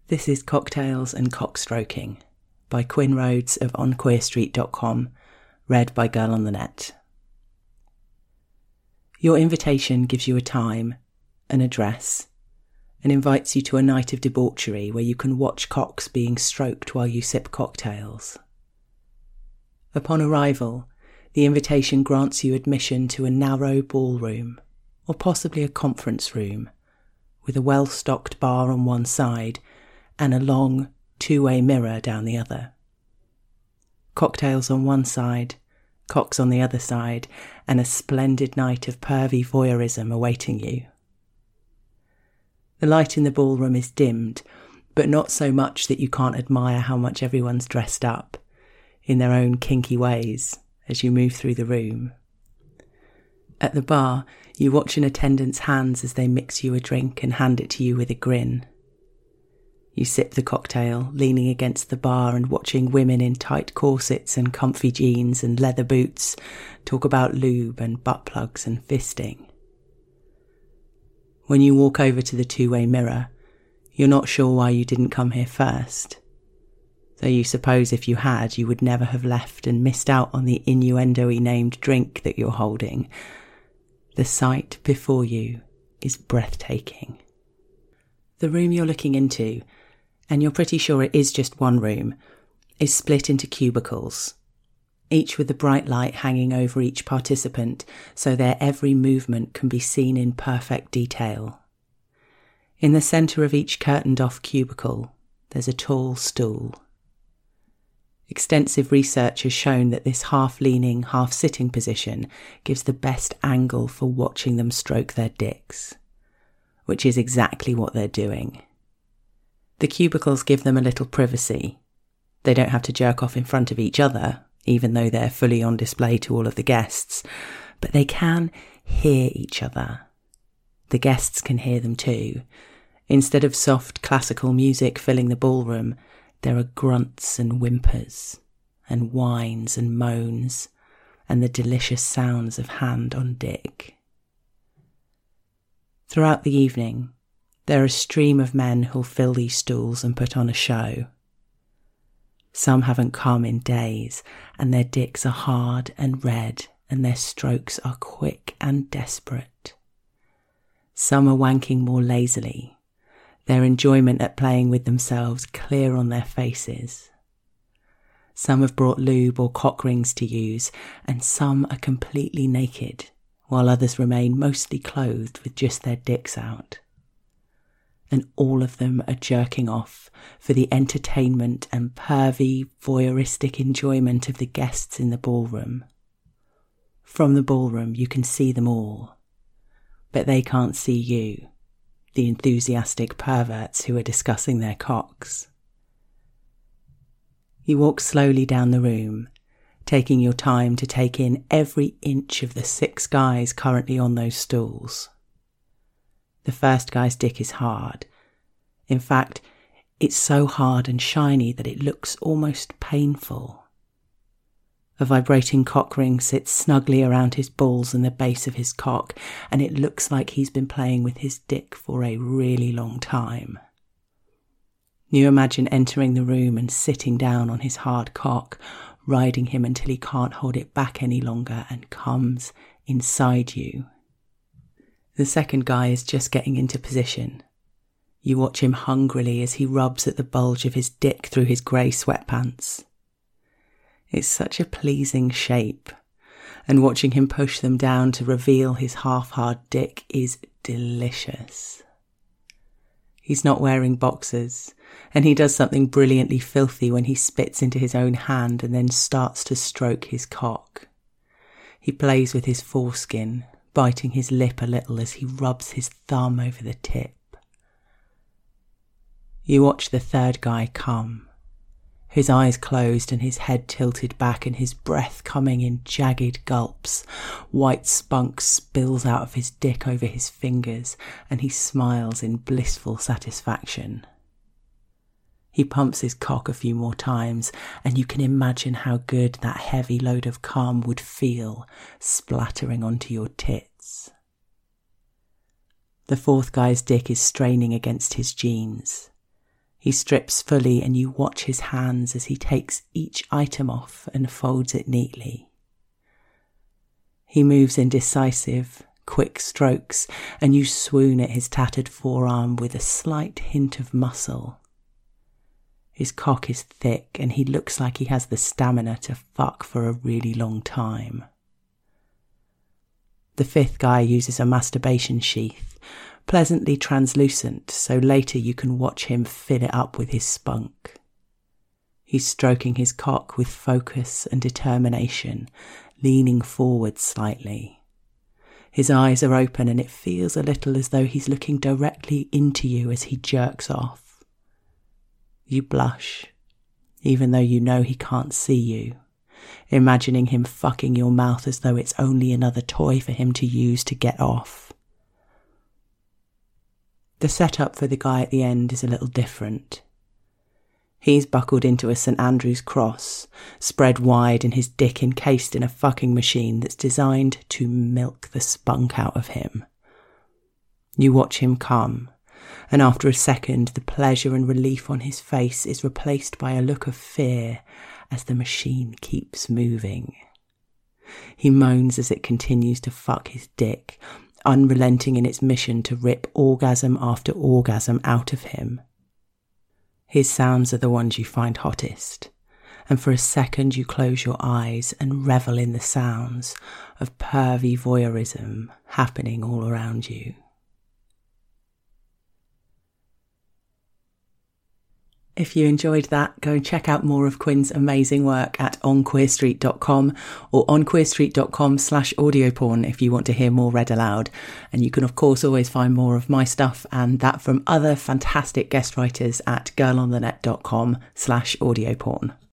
This is Cocktails and Cockstroking by Quinn Rhodes of onqueerstreet.com, read by Girl on the Net. Your invitation gives you a time, an address, and invites you to a night of debauchery where you can watch cocks being stroked while you sip cocktails. Upon arrival, the invitation grants you admission to a narrow ballroom, or possibly a conference room, with a well-stocked bar on one side and a long, two-way mirror down the other. Cocktails on one side, cocks on the other side, and a splendid night of pervy voyeurism awaiting you. The light in the ballroom is dimmed, but not so much that you can't admire how much everyone's dressed up, in their own kinky ways, as you move through the room. At the bar, you watch an attendant's hands as they mix you a drink and hand it to you with a grin. You sip the cocktail, leaning against the bar and watching women in tight corsets and comfy jeans and leather boots talk about lube and butt plugs and fisting. When you walk over to the two-way mirror, you're not sure why you didn't come here first, though you suppose if you had, you would never have left and missed out on the innuendo-y named drink that you're holding. The sight before you is breathtaking. The room you're looking into, and you're pretty sure it is just one room, is split into cubicles, each with a bright light hanging over each participant so their every movement can be seen in perfect detail. In the centre of each curtained-off cubicle, there's a tall stool. Extensive research has shown that this half-leaning, half-sitting position gives the best angle for watching them stroke their dicks, which is exactly what they're doing. The cubicles give them a little privacy. They don't have to jerk off in front of each other, even though they're fully on display to all of the guests, but they can hear each other. The guests can hear them too. Instead of soft classical music filling the ballroom, there are grunts and whimpers, and whines and moans, and the delicious sounds of hand on dick. Throughout the evening, there are a stream of men who'll fill these stools and put on a show. Some haven't come in days, and their dicks are hard and red, and their strokes are quick and desperate. Some are wanking more lazily, their enjoyment at playing with themselves clear on their faces. Some have brought lube or cock rings to use, and some are completely naked, while others remain mostly clothed with just their dicks out. And all of them are jerking off for the entertainment and pervy, voyeuristic enjoyment of the guests in the ballroom. From the ballroom you can see them all, but they can't see you, the enthusiastic perverts who are discussing their cocks. You walk slowly down the room, taking your time to take in every inch of the 6 guys currently on those stools. The first guy's dick is hard. In fact, it's so hard and shiny that it looks almost painful. A vibrating cock ring sits snugly around his balls and the base of his cock, and it looks like he's been playing with his dick for a really long time. You imagine entering the room and sitting down on his hard cock, riding him until he can't hold it back any longer and comes inside you. The second guy is just getting into position. You watch him hungrily as he rubs at the bulge of his dick through his grey sweatpants. It's such a pleasing shape, and watching him push them down to reveal his half-hard dick is delicious. He's not wearing boxers, and he does something brilliantly filthy when he spits into his own hand and then starts to stroke his cock. He plays with his foreskin, biting his lip a little as he rubs his thumb over the tip. You watch the third guy come, his eyes closed and his head tilted back and his breath coming in jagged gulps. White spunk spills out of his dick over his fingers, and he smiles in blissful satisfaction. He pumps his cock a few more times, and you can imagine how good that heavy load of cum would feel splattering onto your tits. The fourth guy's dick is straining against his jeans. He strips fully and you watch his hands as he takes each item off and folds it neatly. He moves in decisive, quick strokes and you swoon at his tattered forearm with a slight hint of muscle. His cock is thick and he looks like he has the stamina to fuck for a really long time. The fifth guy uses a masturbation sheath, pleasantly translucent, so later you can watch him fill it up with his spunk. He's stroking his cock with focus and determination, leaning forward slightly. His eyes are open and it feels a little as though he's looking directly into you as he jerks off. You blush, even though you know he can't see you, imagining him fucking your mouth as though it's only another toy for him to use to get off. The setup for the guy at the end is a little different. He's buckled into a St. Andrew's cross, spread wide and his dick encased in a fucking machine that's designed to milk the spunk out of him. You watch him come, and after a second the pleasure and relief on his face is replaced by a look of fear as the machine keeps moving. He moans as it continues to fuck his dick, unrelenting in its mission to rip orgasm after orgasm out of him. His sounds are the ones you find hottest, and for a second you close your eyes and revel in the sounds of pervy voyeurism happening all around you. If you enjoyed that, go and check out more of Quinn's amazing work at onqueerstreet.com or onqueerstreet.com/audioporn if you want to hear more read aloud. And you can of course always find more of my stuff and that from other fantastic guest writers at girlonthenet.com/audioporn.